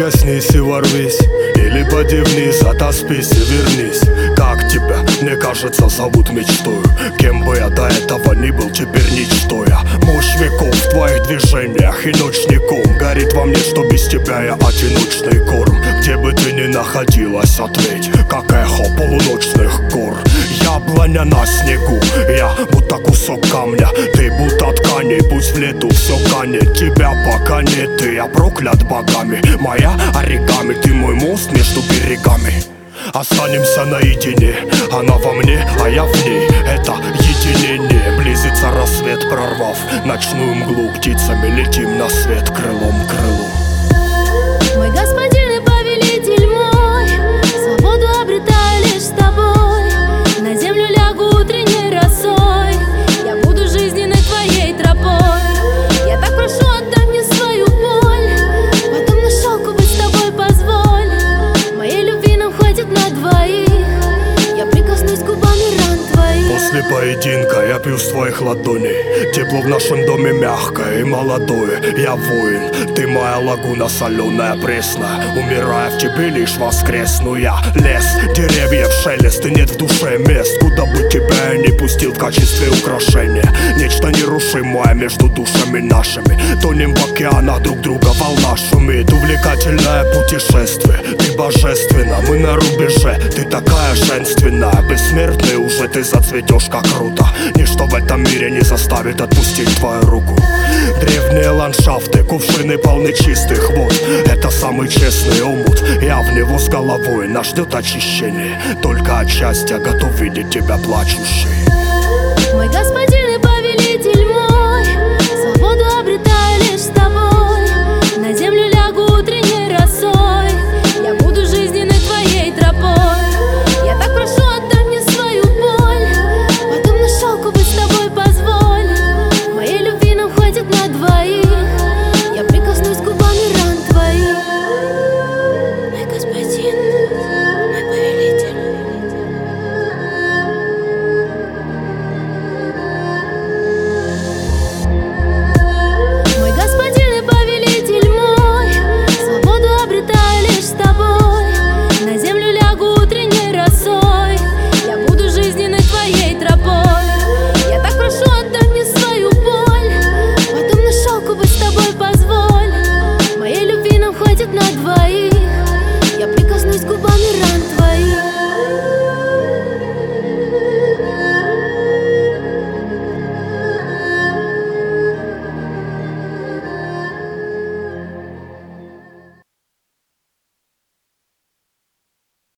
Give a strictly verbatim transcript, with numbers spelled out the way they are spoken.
Проснись и ворвись, или пади вниз, отоспись и вернись. Как тебя, мне кажется, зовут мечтою. Кем бы я до этого ни был, теперь ничто я. Мощь веков в твоих движениях и ночником горит во мне, что без тебя я одиночный корм. Где бы ты ни находилась, ответь, как эхо полуночных гор. Яблоня на снегу, я будто кусок камня, ты будто ткани, пусть в лету все канет. Тебя пока нет, и я проклят богами. Моя оригами, ты мой мост между берегами. Останемся наедине, она во мне, а я в ней. Это единение, близится рассвет, прорвав ночную мглу. Птицами летим на свет, крылом к крылу. Мой господин и повелитель мой, свободу обретаю лишь с тобой. На землю лягу утренней росой, я буду жизненной твоей тропой. Я так прошу, отдай мне свою боль, потом на шелку быть с тобой позволь. Моей любви нам хватит на двоих, я прикоснусь губами ран твоих. После поединка я пью с твоих ладоней. Тепло в нашем доме мягкое и молодое. Я воин, ты моя лагуна соленая, пресная. Умирая в тебе лишь воскресну я. Лес, деревьев шелест, и нет в душе мест, куда бы тебя я не пустил в качестве украшения. Нечто нерушимое между душами нашими. Тонем в океанах друг друга, волна шумит. Увлекательное путешествие, ты божественна, мы на рубеже. Ты такая женственная, бессмертный уже ты зацветешь как круто. Ничто в этом мире не заставит отпустить твою руку. Древние ландшафты, кувшины полны чистых вод. Это самый честный омут, я в него с головой. Нас ждет очищение, только от счастья готов видеть тебя плачущей. Мой господин и повелитель мой, свободу обретаю лишь с тобой. На землю лягу утренней росой, я буду жизненной твоей тропой. Я так прошу, отдай мне свою боль, потом на шелку быть с тобой позволь. Моей любви нам хватит на двоих, я прикоснусь губами ран твоих. Мой господин, мой повелитель. Мой господин и повелитель мой, свободу обретаю лишь с тобой.